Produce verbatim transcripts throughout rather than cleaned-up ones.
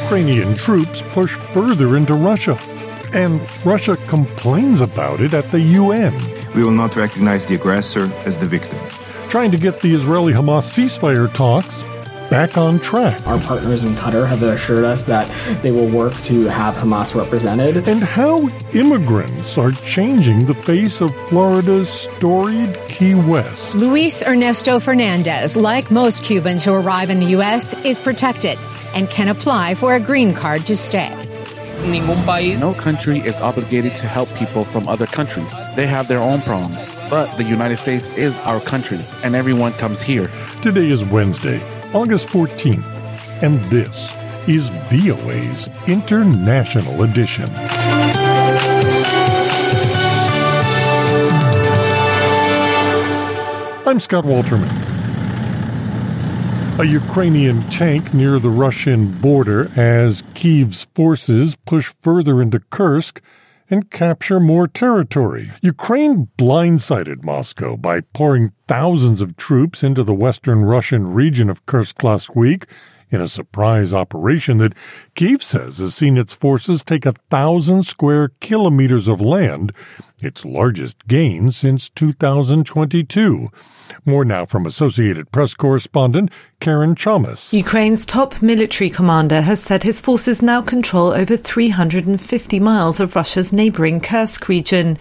Ukrainian troops push further into Russia, and Russia complains about it at the U N. We will not recognize the aggressor as the victim. Trying to get the Israeli-Hamas ceasefire talks back on track. Our partners in Qatar have assured us that they will work to have Hamas represented. And how immigrants are changing the face of Florida's storied Key West. Luis Ernesto Fernandez, like most Cubans who arrive in the U S, is protected and can apply for a green card to stay. No country is obligated to help people from other countries. They have their own problems. But the United States is our country, and everyone comes here. Today is Wednesday, August fourteenth, and this is V O A's International Edition. I'm Scott Walterman. A Ukrainian tank near the Russian border as Kyiv's forces push further into Kursk and capture more territory. Ukraine blindsided Moscow by pouring thousands of troops into the western Russian region of Kursk last week in a surprise operation that Kyiv says has seen its forces take a thousand square kilometers of land, its largest gain since two thousand twenty-two. More now from Associated Press correspondent Karen Chamas. Ukraine's top military commander has said his forces now control over three hundred fifty miles of Russia's neighboring Kursk region.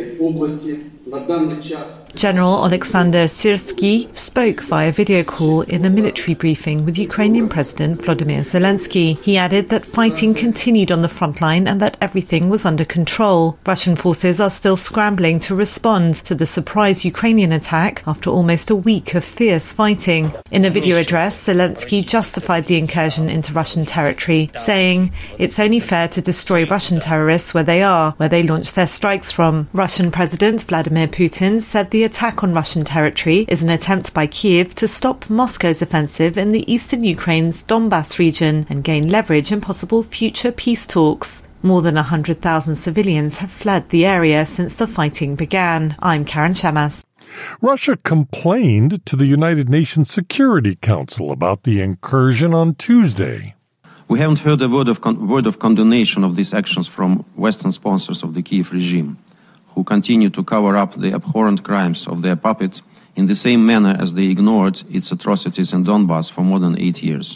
General Alexander Syrsky spoke via video call in a military briefing with Ukrainian President Volodymyr Zelensky. He added that fighting continued on the front line and that everything was under control. Russian forces are still scrambling to respond to the surprise Ukrainian attack after almost a week of fierce fighting. In a video address, Zelensky justified the incursion into Russian territory, saying, "It's only fair to destroy Russian terrorists where they are, where they launch their strikes from." Russian President Vladimir Putin said the attack on Russian territory is an attempt by Kyiv to stop Moscow's offensive in the eastern Ukraine's Donbas region and gain leverage in possible future peace talks. More than one hundred thousand civilians have fled the area since the fighting began. I'm Karen Chamas. Russia complained to the United Nations Security Council about the incursion on Tuesday. We haven't heard a word of, con- word of condemnation of these actions from Western sponsors of the Kyiv regime, who continue to cover up the abhorrent crimes of their puppet in the same manner as they ignored its atrocities in Donbas for more than eight years.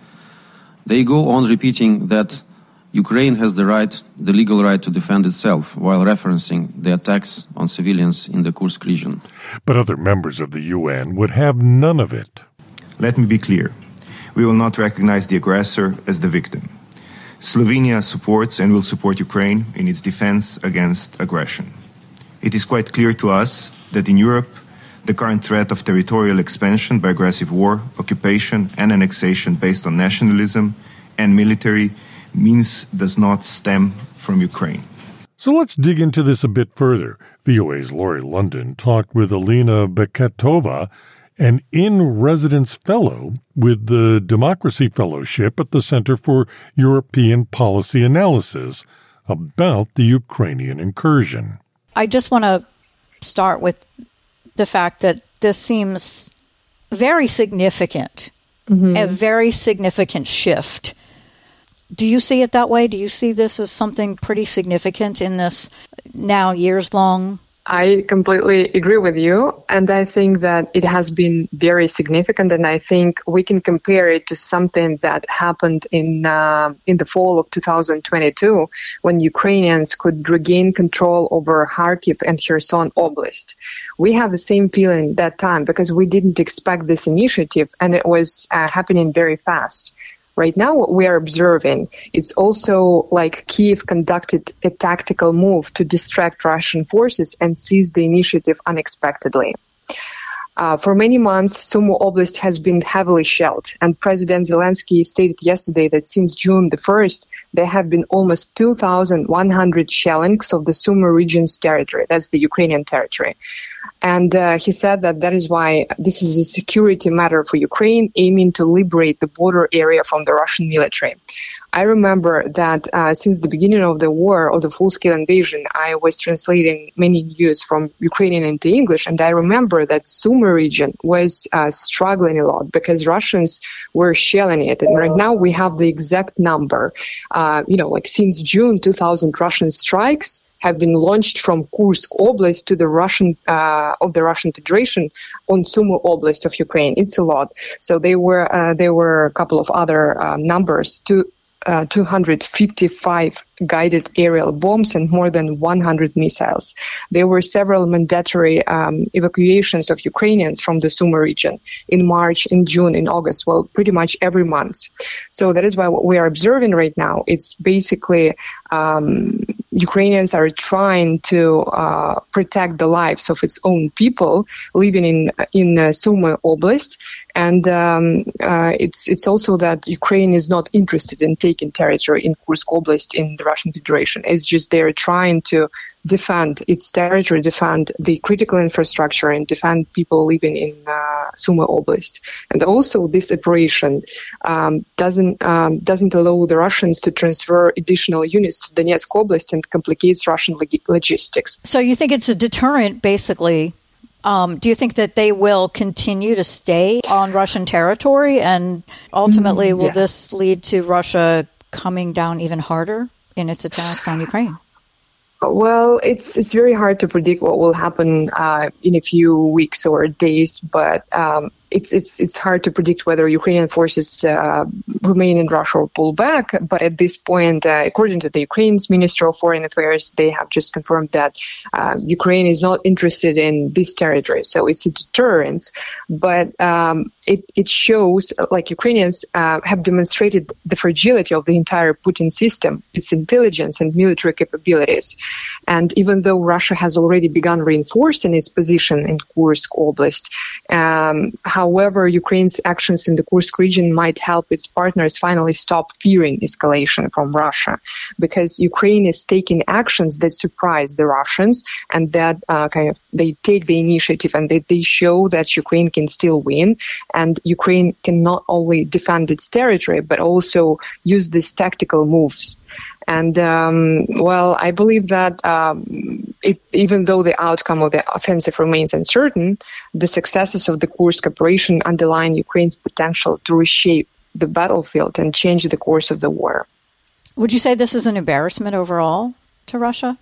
They go on repeating that Ukraine has the right, the legal right to defend itself, while referencing the attacks on civilians in the Kursk region. But other members of the U N would have none of it. Let me be clear. We will not recognize the aggressor as the victim. Slovenia supports and will support Ukraine in its defense against aggression. It is quite clear to us that in Europe, the current threat of territorial expansion by aggressive war, occupation, and annexation based on nationalism and military means does not stem from Ukraine. So let's dig into this a bit further. V O A's Laurie London talked with Alina Beketova, an in-residence fellow with the Democracy Fellowship at the Center for European Policy Analysis, about the Ukrainian incursion. I just want to start with the fact that this seems very significant, mm-hmm. a very significant shift. Do you see it that way? Do you see this as something pretty significant in this now years-long? I completely agree with you, and I think that it has been very significant, and I think we can compare it to something that happened in uh, in the fall of two thousand twenty-two, when Ukrainians could regain control over Kharkiv and Kherson Oblast. We have the same feeling that time because we didn't expect this initiative, and it was uh, happening very fast. Right now, what we are observing, it's also like Kyiv conducted a tactical move to distract Russian forces and seize the initiative unexpectedly. Uh, for many months, Sumy Oblast has been heavily shelled, and President Zelensky stated yesterday that since June the first, there have been almost two thousand one hundred shellings of the Sumy region's territory. That's the Ukrainian territory. And uh, he said that that is why this is a security matter for Ukraine, aiming to liberate the border area from the Russian military. I remember that uh, since the beginning of the war, of the full-scale invasion, I was translating many news from Ukrainian into English, and I remember that Sumy region was uh, struggling a lot because Russians were shelling it. And right now we have the exact number. Uh, you know, like since June two thousand, Russian strikes have been launched from Kursk Oblast to the Russian uh, of the Russian Federation on Sumy Oblast of Ukraine. It's a lot. So there were uh, there were a couple of other uh, numbers to. Uh, two hundred fifty-five guided aerial bombs and more than one hundred missiles. There were several mandatory um, evacuations of Ukrainians from the Sumy region in March, in June, in August, well, pretty much every month. So that is why what we are observing right now, it's basically um, Ukrainians are trying to uh, protect the lives of its own people living in in uh, Sumy Oblast. And um, uh, it's it's also that Ukraine is not interested in taking territory in Kursk Oblast in the Russian Federation. It's just they're trying to defend its territory, defend the critical infrastructure, and defend people living in uh, Sumy Oblast. And also, this operation um, doesn't um, doesn't allow the Russians to transfer additional units to Donetsk Oblast and complicates Russian log- logistics. So you think it's a deterrent, basically? Um, do you think that they will continue to stay on Russian territory, and ultimately will yeah. this lead to Russia coming down even harder in its attacks on Ukraine? Well, it's it's very hard to predict what will happen uh, in a few weeks or days, but um, it's it's it's hard to predict whether Ukrainian forces uh, remain in Russia or pull back. But at this point, uh, according to the Ukraine's Minister of Foreign Affairs, they have just confirmed that uh, Ukraine is not interested in this territory. So it's a deterrence, but um, it it shows like Ukrainians uh, have demonstrated the fragility of the entire Putin system, its intelligence and military capabilities. And even though Russia has already begun reinforcing its position in Kursk Oblast, um, however, Ukraine's actions in the Kursk region might help its partners finally stop fearing escalation from Russia, because Ukraine is taking actions that surprise the Russians and that uh, kind of they take the initiative and they, they show that Ukraine can still win, and Ukraine can not only defend its territory but also use these tactical moves. And, um, well, I believe that um, it, even though the outcome of the offensive remains uncertain, the successes of the Kursk operation underline Ukraine's potential to reshape the battlefield and change the course of the war. Would you say this is an embarrassment overall to Russia?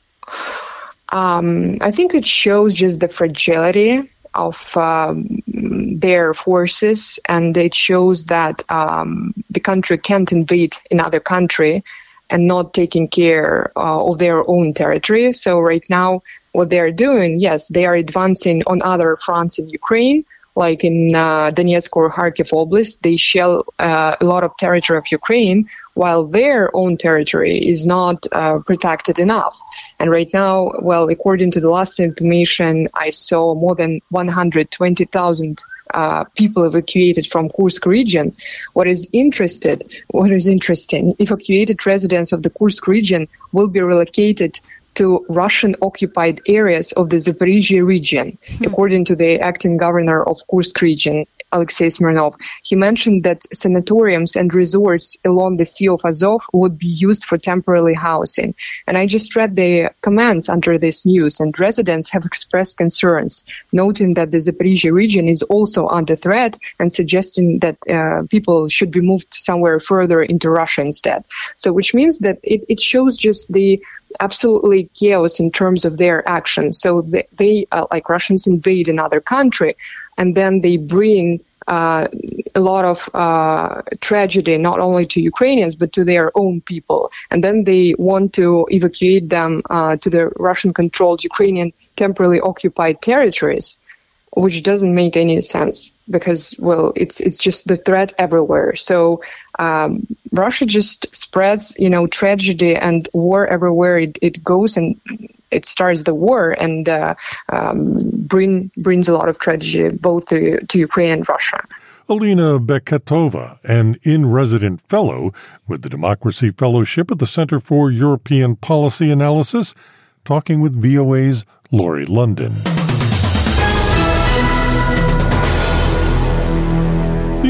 Um, I think it shows just the fragility of um, their forces, and it shows that um, the country can't invade another country and not taking care uh, of their own territory. So right now, what they're doing, yes, they are advancing on other fronts in Ukraine, like in uh, Donetsk or Kharkiv Oblast. They shell uh, a lot of territory of Ukraine, while their own territory is not uh, protected enough. And right now, well, according to the last information, I saw more than one hundred twenty thousand Uh, people evacuated from Kursk region. What is interested, what is interesting, evacuated residents of the Kursk region will be relocated to Russian-occupied areas of the Zaporizhzhia region, mm-hmm. according to the acting governor of Kursk region, Alexei Smirnov. He mentioned that sanatoriums and resorts along the Sea of Azov would be used for temporary housing. And I just read the comments under this news, and residents have expressed concerns, noting that the Zaporizhzhia region is also under threat and suggesting that uh, people should be moved somewhere further into Russia instead. So which means that it, it shows just the absolutely chaos in terms of their actions. So they, they uh, like Russians invade another country, and then they bring uh, a lot of uh, tragedy, not only to Ukrainians, but to their own people. And then they want to evacuate them uh, to the Russian-controlled Ukrainian temporarily occupied territories, which doesn't make any sense because, well, it's it's just the threat everywhere. So um, Russia just spreads, you know, tragedy and war everywhere it, it goes, and it starts the war and uh, um, bring, brings a lot of tragedy both to, to Ukraine and Russia. Alina Beketova, an in-resident fellow with the Democracy Fellowship at the Center for European Policy Analysis, talking with V O A's Laurie London. The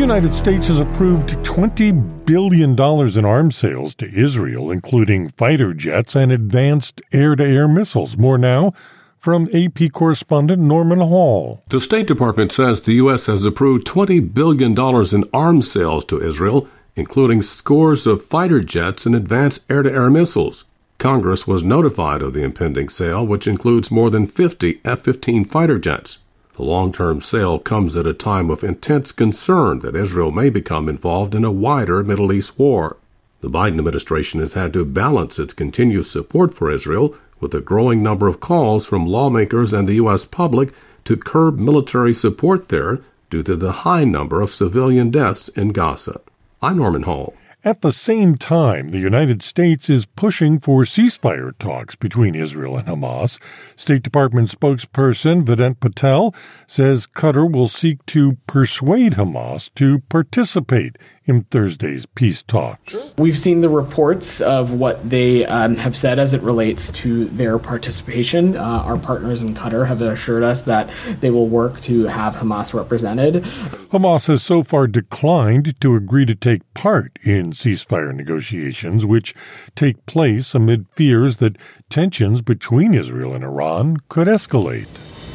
United States has approved twenty billion dollars in arms sales to Israel, including fighter jets and advanced air-to-air missiles. More now from A P correspondent Norman Hall. The State Department says the U S has approved twenty billion dollars in arms sales to Israel, including scores of fighter jets and advanced air-to-air missiles. Congress was notified of the impending sale, which includes more than fifty F fifteen fighter jets. The long-term sale comes at a time of intense concern that Israel may become involved in a wider Middle East war. The Biden administration has had to balance its continued support for Israel with a growing number of calls from lawmakers and the U S public to curb military support there due to the high number of civilian deaths in Gaza. I'm Norman Hall. At the same time, the United States is pushing for ceasefire talks between Israel and Hamas. State Department spokesperson Vedant Patel says Qatar will seek to persuade Hamas to participate in Thursday's peace talks. We've seen the reports of what they um, have said as it relates to their participation. Uh, our partners in Qatar have assured us that they will work to have Hamas represented. Hamas has so far declined to agree to take part in ceasefire negotiations, which take place amid fears that tensions between Israel and Iran could escalate.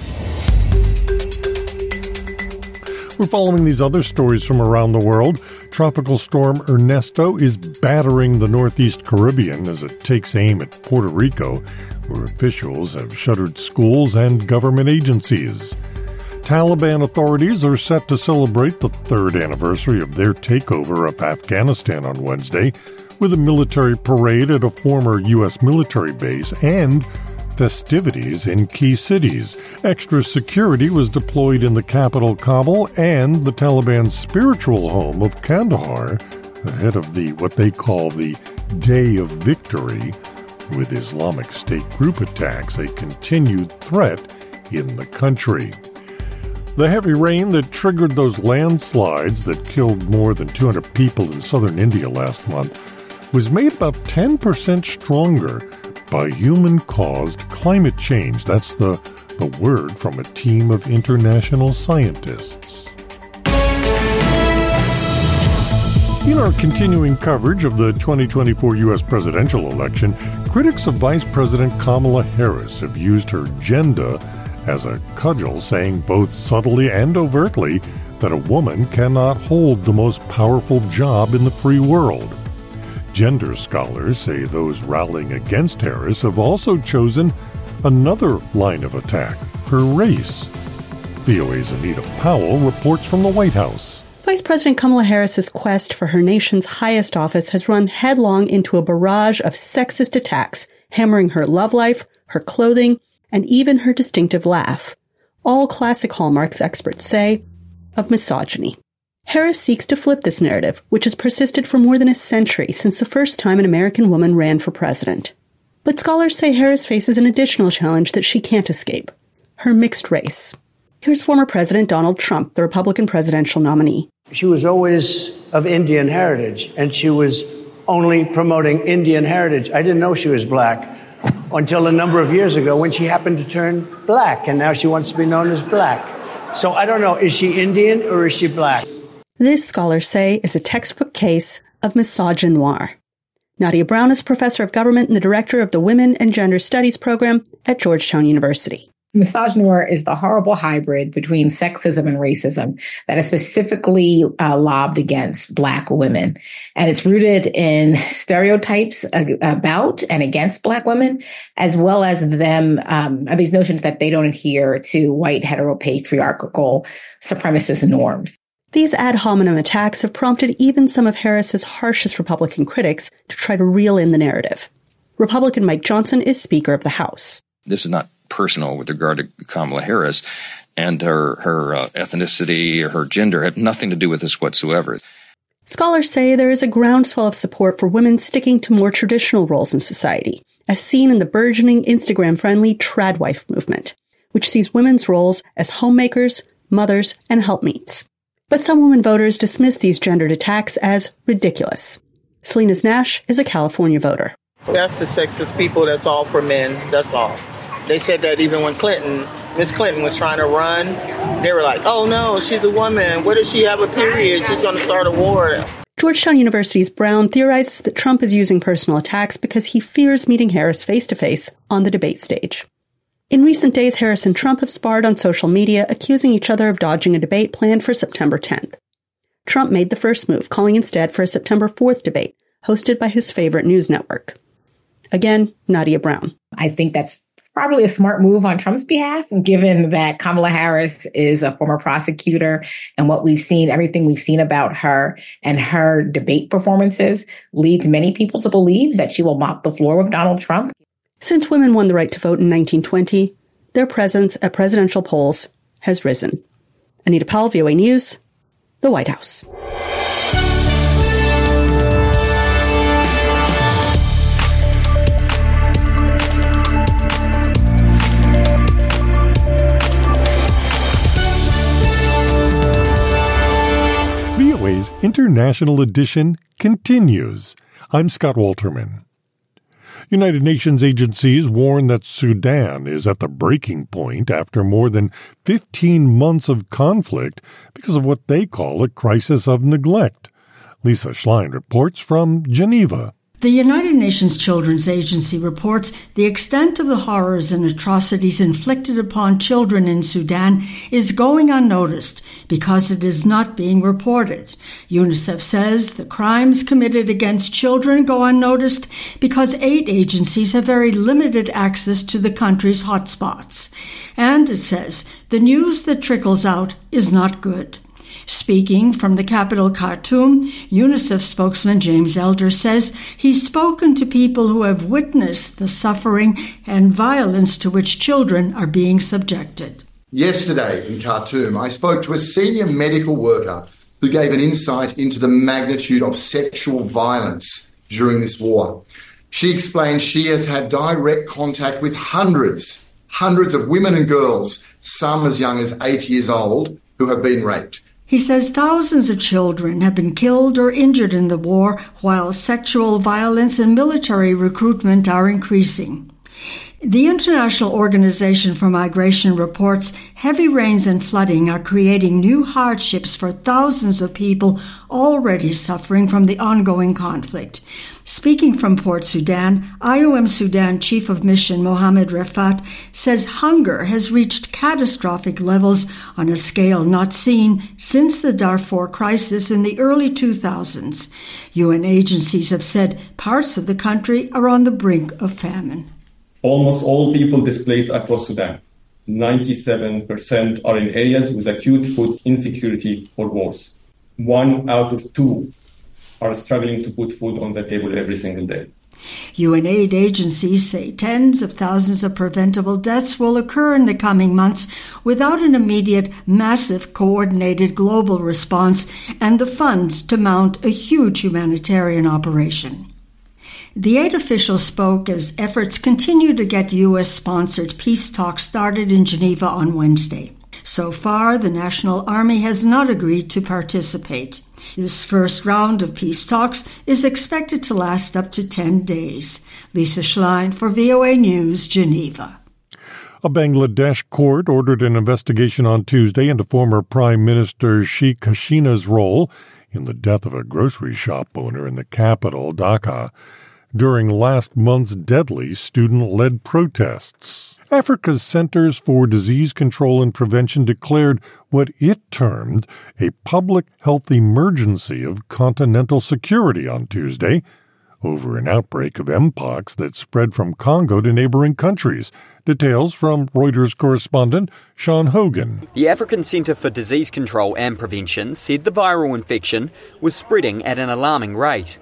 We're following these other stories from around the world. Tropical storm Ernesto is battering the Northeast Caribbean as it takes aim at Puerto Rico, where officials have shuttered schools and government agencies. Taliban authorities are set to celebrate the third anniversary of their takeover of Afghanistan on Wednesday, with a military parade at a former U S military base and festivities in key cities. Extra security was deployed in the capital, Kabul, and the Taliban's spiritual home of Kandahar, ahead of the what they call the Day of Victory, with Islamic State group attacks a continued threat in the country. The heavy rain that triggered those landslides that killed more than two hundred people in southern India last month was made about ten percent stronger by human-caused climate change. That's the, the word from a team of international scientists. In our continuing coverage of the twenty twenty-four U S presidential election, critics of Vice President Kamala Harris have used her agenda as a cudgel, saying both subtly and overtly that a woman cannot hold the most powerful job in the free world. Gender scholars say those rallying against Harris have also chosen another line of attack, her race. V O A's Anita Powell reports from the White House. Vice President Kamala Harris's quest for her nation's highest office has run headlong into a barrage of sexist attacks, hammering her love life, her clothing, and even her distinctive laugh. All classic hallmarks, experts say, of misogyny. Harris seeks to flip this narrative, which has persisted for more than a century since the first time an American woman ran for president. But scholars say Harris faces an additional challenge that she can't escape: her mixed race. Here's former President Donald Trump, the Republican presidential nominee. She was always of Indian heritage, and she was only promoting Indian heritage. I didn't know she was black until a number of years ago when she happened to turn black, and now she wants to be known as black. So I don't know, is she Indian or is she black? This, scholars say, is a textbook case of misogynoir. Nadia Brown is professor of government and the director of the Women and Gender Studies program at Georgetown University. Misogynoir is the horrible hybrid between sexism and racism that is specifically uh, lobbed against Black women. And it's rooted in stereotypes about and against Black women, as well as them, um, these notions that they don't adhere to white heteropatriarchal supremacist norms. These ad hominem attacks have prompted even some of Harris's harshest Republican critics to try to reel in the narrative. Republican Mike Johnson is Speaker of the House. This is not personal with regard to Kamala Harris, and her, her uh, ethnicity or her gender have nothing to do with this whatsoever. Scholars say there is a groundswell of support for women sticking to more traditional roles in society, as seen in the burgeoning Instagram-friendly tradwife movement, which sees women's roles as homemakers, mothers, and helpmeets. But some women voters dismiss these gendered attacks as ridiculous. Salinas Nash is a California voter. That's the sexist people. That's all for men. That's all. They said that even when Clinton Miss Clinton was trying to run, they were like, oh no, she's a woman. What if she have a period? She's going to start a war. Georgetown University's Brown theorizes that Trump is using personal attacks because he fears meeting Harris face-to-face on the debate stage. In recent days, Harris and Trump have sparred on social media, accusing each other of dodging a debate planned for September tenth. Trump made the first move, calling instead for a September fourth debate, hosted by his favorite news network. Again, Nadia Brown. I think that's probably a smart move on Trump's behalf, given that Kamala Harris is a former prosecutor, and what we've seen, everything we've seen about her and her debate performances leads many people to believe that she will mop the floor with Donald Trump. Since women won the right to vote in nineteen twenty, their presence at presidential polls has risen. Anita Powell, V O A News, the White House. V O A's International Edition continues. I'm Scott Walterman. United Nations agencies warn that Sudan is at the breaking point after more than fifteen months of conflict because of what they call a crisis of neglect. Lisa Schlein reports from Geneva. The United Nations Children's Agency reports the extent of the horrors and atrocities inflicted upon children in Sudan is going unnoticed because it is not being reported. UNICEF says the crimes committed against children go unnoticed because aid agencies have very limited access to the country's hotspots. And it says the news that trickles out is not good. Speaking from the capital Khartoum, UNICEF spokesman James Elder says he's spoken to people who have witnessed the suffering and violence to which children are being subjected. Yesterday in Khartoum, I spoke to a senior medical worker who gave an insight into the magnitude of sexual violence during this war. She explained she has had direct contact with hundreds, hundreds of women and girls, some as young as eight years old, who have been raped. He says thousands of children have been killed or injured in the war, while sexual violence and military recruitment are increasing. The International Organization for Migration reports heavy rains and flooding are creating new hardships for thousands of people already suffering from the ongoing conflict. Speaking from Port Sudan, I O M Sudan Chief of Mission Mohammed Refat says hunger has reached catastrophic levels on a scale not seen since the Darfur crisis in the early two thousands. U N agencies have said parts of the country are on the brink of famine. Almost all people displaced across Sudan, ninety-seven percent, are in areas with acute food insecurity or worse. One out of two are struggling to put food on the table every single day. U N aid agencies say tens of thousands of preventable deaths will occur in the coming months without an immediate, massive, coordinated global response and the funds to mount a huge humanitarian operation. The aid official spoke as efforts continue to get U S-sponsored peace talks started in Geneva on Wednesday. So far, the National Army has not agreed to participate. This first round of peace talks is expected to last up to ten days. Lisa Schlein for V O A News, Geneva. A Bangladesh court ordered an investigation on Tuesday into former Prime Minister Sheikh Hasina's role in the death of a grocery shop owner in the capital, Dhaka, during last month's deadly student-led protests. Africa's Centers for Disease Control and Prevention declared what it termed a public health emergency of continental security on Tuesday over an outbreak of mpox that spread from Congo to neighboring countries. Details from Reuters correspondent Sean Hogan. The African Centre for Disease Control and Prevention said the viral infection was spreading at an alarming rate.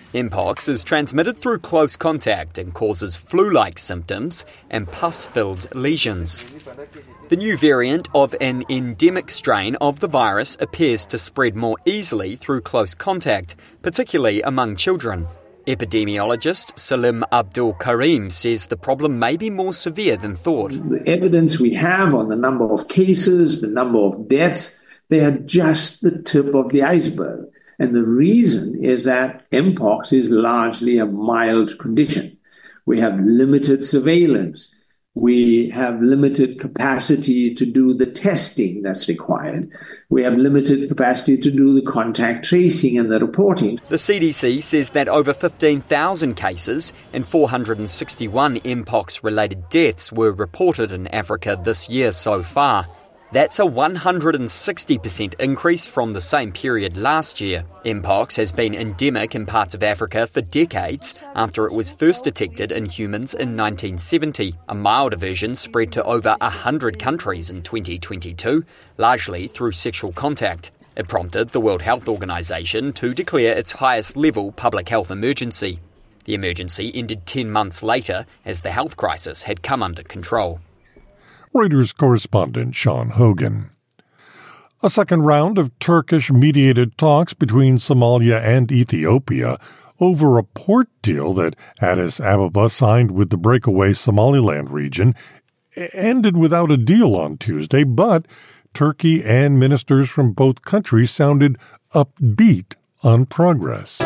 Mpox is transmitted through close contact and causes flu-like symptoms and pus-filled lesions. The new variant of an endemic strain of the virus appears to spread more easily through close contact, particularly among children. Epidemiologist Salim Abdul Karim says the problem may be more severe than thought. The evidence we have on the number of cases, the number of deaths, they are just the tip of the iceberg. And the reason is that mpox is largely a mild condition. We have limited surveillance. We have limited capacity to do the testing that's required. We have limited capacity to do the contact tracing and the reporting. The C D C says that over fifteen thousand cases and four hundred sixty-one Mpox-related deaths were reported in Africa this year so far. That's a one hundred sixty percent increase from the same period last year. Mpox has been endemic in parts of Africa for decades after it was first detected in humans in nineteen seventy. A milder version spread to over one hundred countries in twenty twenty-two, largely through sexual contact. It prompted the World Health Organization to declare its highest level public health emergency. The emergency ended ten months later as the health crisis had come under control. Reuters correspondent Sean Hogan. A second round of Turkish-mediated talks between Somalia and Ethiopia over a port deal that Addis Ababa signed with the breakaway Somaliland region ended without a deal on Tuesday, but Turkey and ministers from both countries sounded upbeat on progress.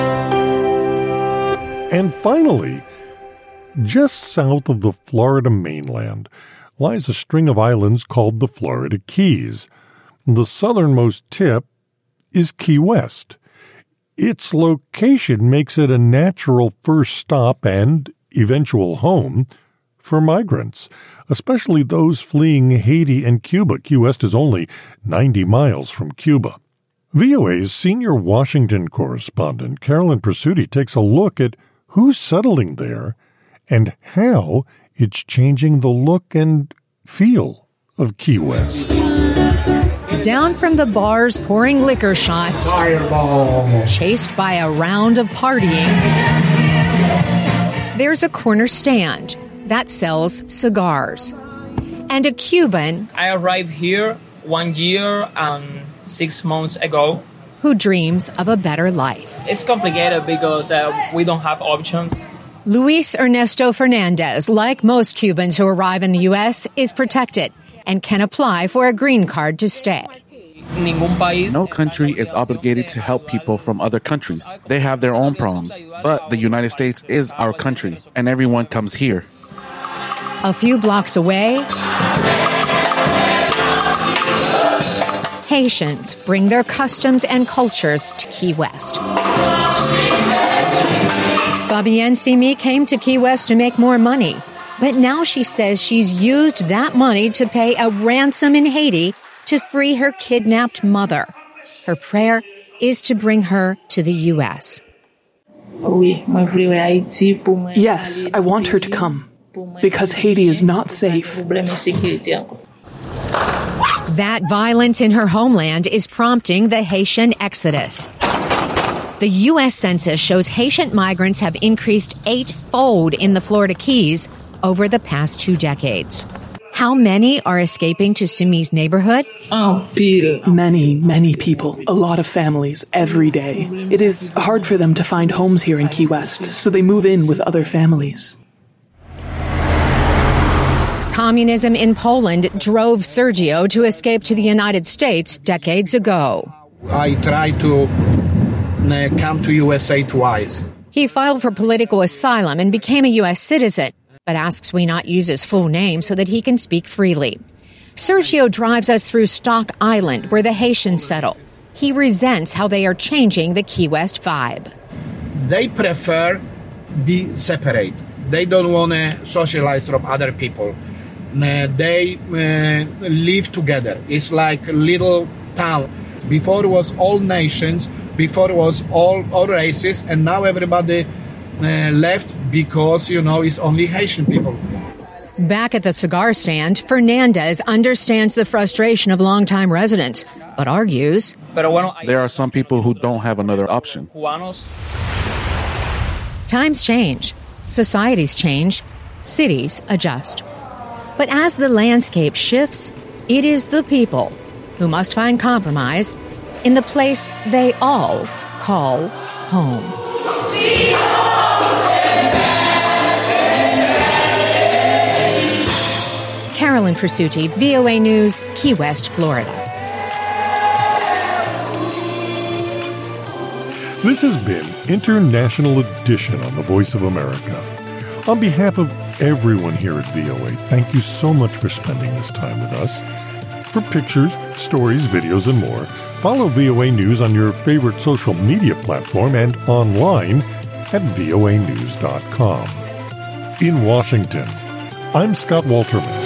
And finally, just south of the Florida mainland lies a string of islands called the Florida Keys. The southernmost tip is Key West. Its location makes it a natural first stop and eventual home for migrants, especially those fleeing Haiti and Cuba. Key West is only ninety miles from Cuba. V O A's senior Washington correspondent Carolyn Presutti takes a look at who's settling there and how it's changing the look and feel of Key West. Down from the bars pouring liquor shots, Fireball. Chased by a round of partying, there's a corner stand that sells cigars. And a Cuban I arrived here one year and six months ago who dreams of a better life. It's complicated because uh, we don't have options. Luis Ernesto Fernandez, like most Cubans who arrive in the U S, is protected and can apply for a green card to stay. No country is obligated to help people from other countries. They have their own problems. But the United States is our country, and everyone comes here. A few blocks away, Haitians bring their customs and cultures to Key West. Fabienne Simi came to Key West to make more money, but now she says she's used that money to pay a ransom in Haiti to free her kidnapped mother. Her prayer is to bring her to the U S. Yes, I want her to come, because Haiti is not safe. That violence in her homeland is prompting the Haitian exodus. The U S Census shows Haitian migrants have increased eightfold in the Florida Keys over the past two decades. How many are escaping to Sumi's neighborhood? Many, many people, a lot of families, every day. It is hard for them to find homes here in Key West, so they move in with other families. Communism in Poland drove Sergio to escape to the United States decades ago. I tried to come to U S A twice. He filed for political asylum and became a U S citizen, but asks we not use his full name so that he can speak freely. Sergio drives us through Stock Island, where the Haitians settle. He resents how they are changing the Key West vibe. They prefer be separate. They don't want to socialize from other people. Uh, they uh, live together. It's like a little town. Before it was all nations, before it was all, all races, and now everybody uh, left because, you know, it's only Haitian people. Back at the cigar stand, Fernandez understands the frustration of longtime residents, but argues there are some people who don't have another option. Times change, societies change, cities adjust. But as the landscape shifts, it is the people who must find compromise in the place they all call home. Carolyn Presutti, V O A News, Key West, Florida. This has been International Edition on the Voice of America. On behalf of everyone here at V O A, thank you so much for spending this time with us. For pictures, stories, videos, and more, follow V O A News on your favorite social media platform and online at V O A news dot com. In Washington, I'm Scott Walterman.